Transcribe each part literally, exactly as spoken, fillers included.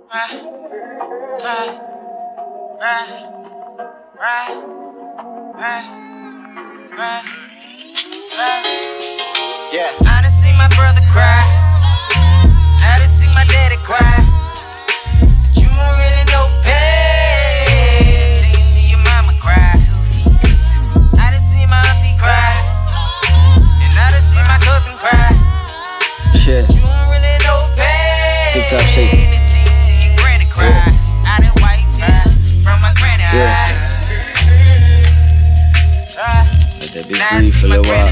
Right, right, right, right, right, right, right. Yeah. I done seen my brother cry. I done seen my daddy cry. But you don't really know pain until you see your mama cry. I done seen my auntie cry. And I done seen my cousin cry. Yeah. You don't really know pain Tip top shape. until you see your granny cry. Yeah. I done wipe tears from my granny Yeah. eyes. Let that bitch breathe for a little while.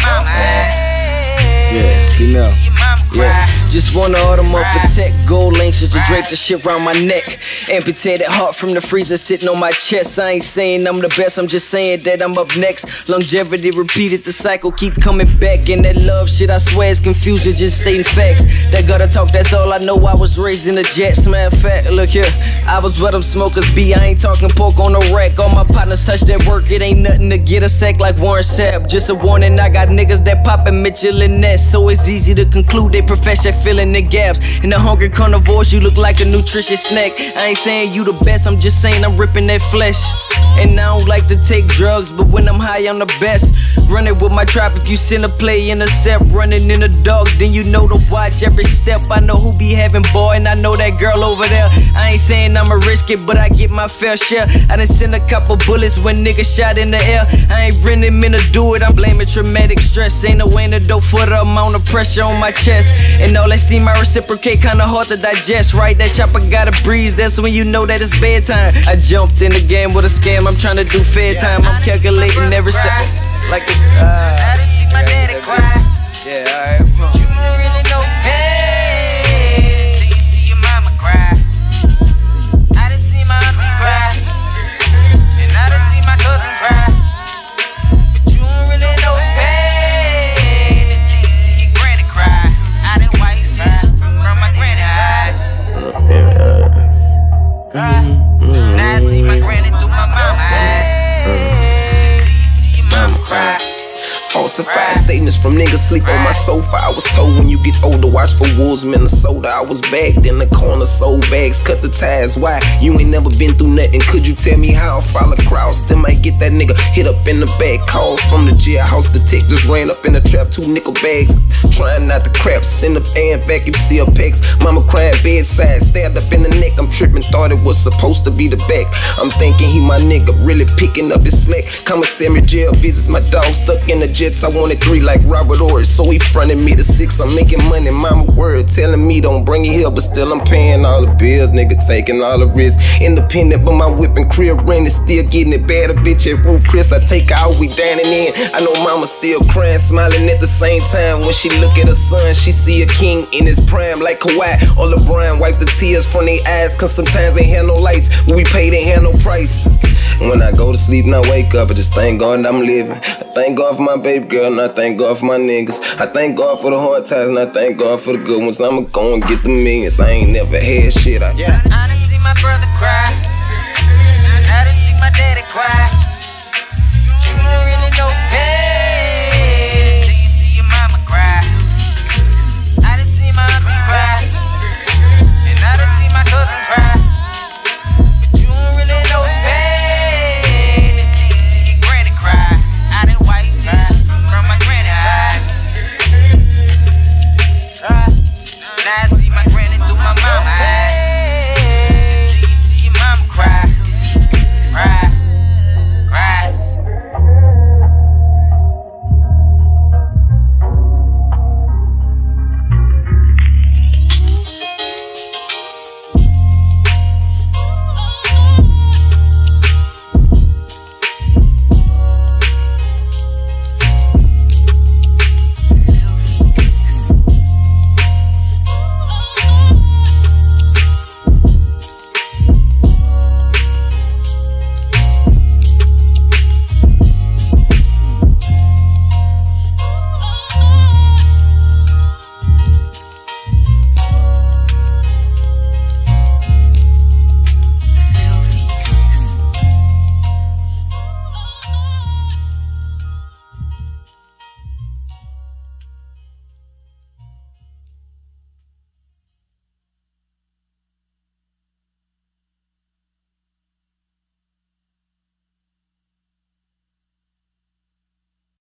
Yeah, Yeah, female. Yeah, Yeah. just want all them up protect gold links just to drape the shit around my neck. Amputated heart from the freezer sitting on my chest. I ain't saying I'm the best, I'm just saying that I'm up next. Longevity repeated, the cycle keep coming back. And that love shit I swear is confusing, just stating facts. That gutter talk, that's all I know. I was raised in the jets. Matter of fact, look here, I was where them smokers be. I ain't talking pork on the rack. All my partners touch that work, it ain't nothing to get a sack like Warren Sapp. Just a warning, I got niggas that poppin' Mitchell and Ness. So it's easy to conclude they profess at filling the gaps. In the hungry carnivores, you look like a nutritious snack. I ain't saying you the best, I'm just saying I'm ripping that flesh. And I don't like to take drugs, but when I'm high, I'm the best. Running with my trap, if you send a play intercept. Running in the dark, then you know to watch every step. I know who be having boy, and I know that girl over there. I ain't saying I'ma risk it, but I get my fair share. I done sent a couple bullets when niggas shot in the air. I ain't really meant to do it, I'm blaming traumatic stress. Ain't no antidote for the amount of pressure on my chest. And all that steam I reciprocate, kinda hard to digest, right? That chopper gotta breeze, that's when you know that it's bedtime. I jumped in the game with a scam, I'm trying to do fair time. I'm calculating every step like it's uh, I done seen my daddy cry. yeah, alright. You don't really know pain until you see your mama cry. I done seen my auntie cry. And I done seen my cousin cry. But you don't really know pain until you see your granny cry. I done wipe tears from my granny eyes. Now I see my granny through my mama eyes. Until you see your mama cry. Falsified statements from niggas sleep on my sofa. I was told when you get older, watch for wolves, Minnesota. I was bagged in the corner, sold bags, cut the ties. Why? You ain't never been through nothing. Could you tell me how? Follow crowds, still might get that nigga hit up in the back. Call from the jailhouse, detectives ran up in the trap, two nickel bags. Trying not to crap, send up and vacuum seal packs. Mama crying bedside, stabbed up in the neck. I'm tripping, thought it was supposed to be the back. I'm thinking he my nigga, really picking up his slack. Commissary jail visits, my dog stuck in the jail. I wanted three like Robert Orris, so he fronted me to six. I'm making money, mama word, telling me don't bring it here, but still I'm paying all the bills, nigga, taking all the risks. Independent, but my whip and crib rent is still getting it bad. A bitch at Roof Chris, I take her out, we dining in. I know mama still crying, smiling at the same time. When she look at her son, she see a king in his prime, like Kawhi or LeBron. Wipe the tears from their eyes, cause sometimes they have no lights. When we pay, they have no price. When I go to sleep and I wake up, I just thank God I'm living. I thank God for my baby girl, and I thank God for my niggas. I thank God for the hard times, and I thank God for the good ones. I'ma go and get the millions. I ain't never had shit. I Yeah. I done see my brother cry. I done see my daddy cry. But you don't really know pain.